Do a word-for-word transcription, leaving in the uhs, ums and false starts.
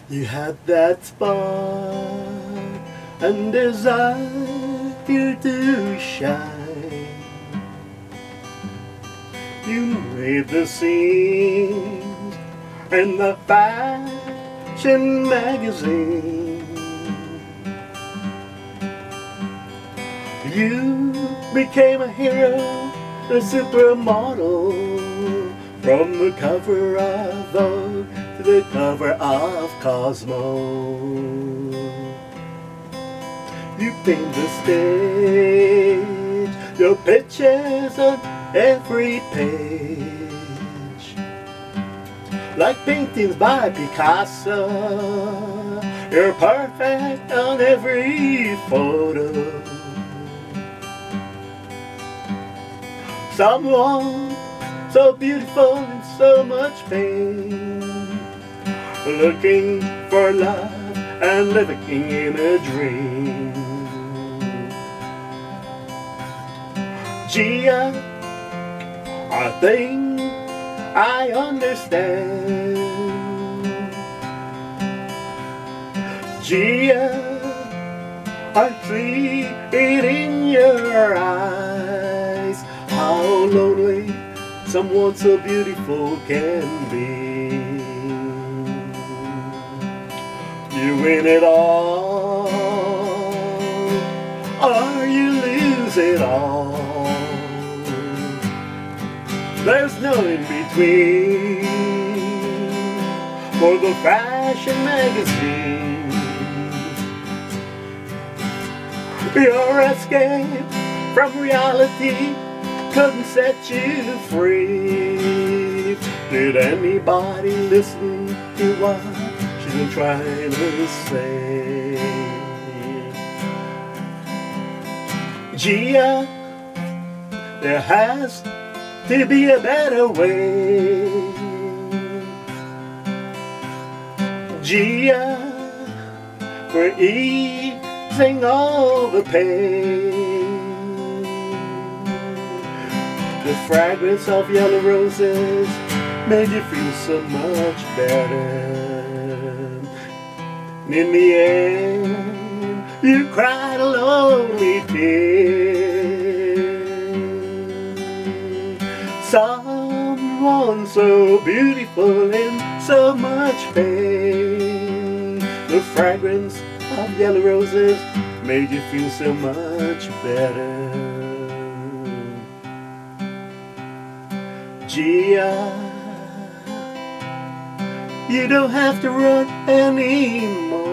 You had that spark and desire to shine. You made the scenes in the fashion magazine. You became a hero, a supermodel, from the cover of Vogue to the cover of Cosmo. You paint the stage, your pictures on every page, like paintings by Picasso. You're perfect on every photo. Someone so beautiful and so much pain, looking for love and living in a dream. Gia, I think I understand. Gia, I see it in your eyes, how lonely someone so beautiful can be. You win it all, or you lose it all. There's no in between for the fashion magazine. Your escape from reality couldn't set you free. Did anybody listen to what she's been trying to say? Gia, there has to be a better way. Gia, for easing all the pain. The fragrance of yellow roses made you feel so much better. And in the end, you cried a lonely tear. Someone so beautiful in so much pain. The fragrance of yellow roses made you feel so much better. Gia, you don't have to run anymore.